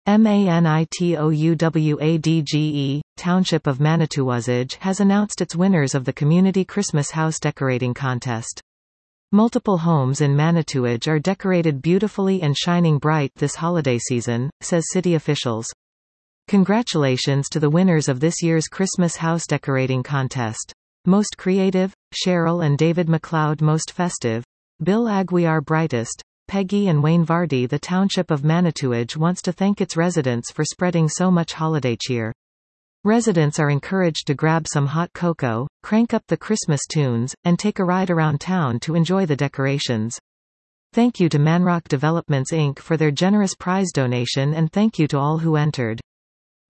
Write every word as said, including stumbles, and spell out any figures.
Manitowadge, Township of Manitowasage has announced its winners of the Community Christmas House Decorating Contest. Multiple homes in Manitowage are decorated beautifully and shining bright this holiday season, says city officials. Congratulations to the winners of this year's Christmas House Decorating Contest. Most creative, Cheryl and David McLeod. Most festive, Bill Aguiar. Brightest, Peggy and Wayne Vardy. The Township of Manitowage wants to thank its residents for spreading so much holiday cheer. Residents are encouraged to grab some hot cocoa, crank up the Christmas tunes, and take a ride around town to enjoy the decorations. Thank you to Manrock Developments Incorporated for their generous prize donation, and thank you to all who entered.